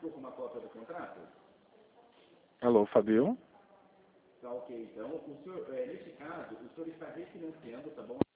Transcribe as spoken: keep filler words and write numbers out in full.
uma cópia do contrato? Alô, Fabio? Tá ok. Então, o senhor, é, neste caso, o senhor está refinanciando, tá bom?